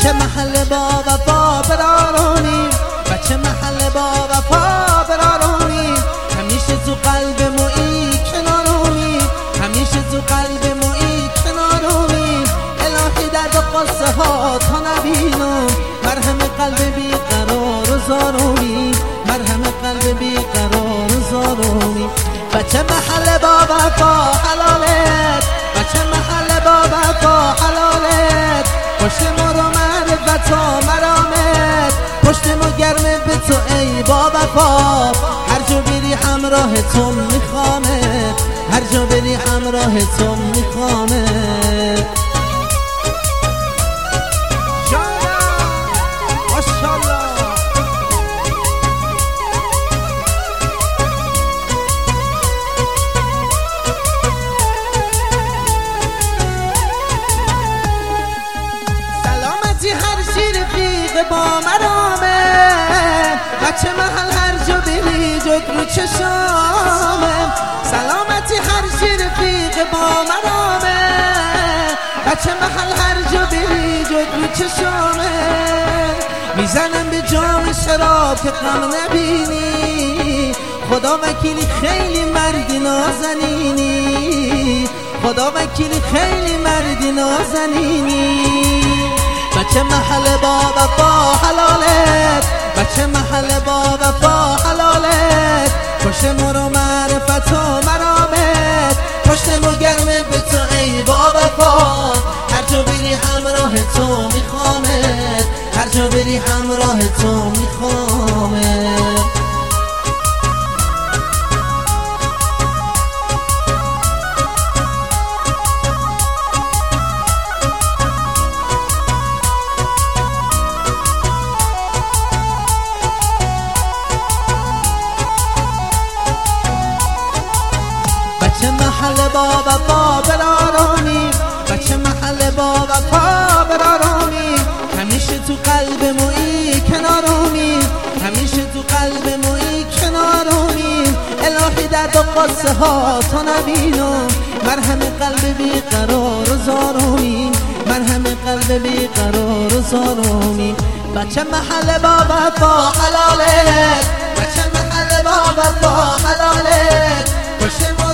بچه محل با وفا برارونی، بچه محل با وفا برارونی، همیشه تو قلب مویی کنارونی، همیشه تو قلب مویی کنارونی. الهی درد و قصه ها تا نبینم، مرهم قلب بی قرار و زارونی، مرهم قلب بی قرار و زارونی. بچه محل با وفا حلالت، بچه محل با وفا حلالت، پشت ما رو معرفت و مرامت، پشت ما گرمه به تو ای با وفا. هر جا بری همراه تو میخوامت، هر جا بری همراه تو میخوامت. با مرامه بچه محل هر جا بری جد رو چشامه، سلامتی هر چی رفیق با مرامه بچه محل هر جا بری جد رو چشامه. میزنم به جام شراب که غم نبینی، خدا وکیلی خیلی مردی نازنینی، خدا وکیلی خیلی مردی نازنینی. بچه محل با وفا حلالت، بچه محل با وفا حلالت، پشت ما رو معرفت و مرامت، پشت ما گرمه به تو ای با وفا. هر جا بری همراه تو میخوامت، هر جا بری همراه تو میخوامت. بچه محل با وفا برارونی، بچه محل با وفا برارونی، همیشه تو قلب مویی کنارونی، همیشه تو قلب مویی کنارونی. الهی درد و قصه ها تا نبینم، مرهم قلب بی قرار و زارونی، مرهم قلب بی قرار و زارونی. بچه محل با وفا حلالت، بچه محل با وفا حلالت، پشت ما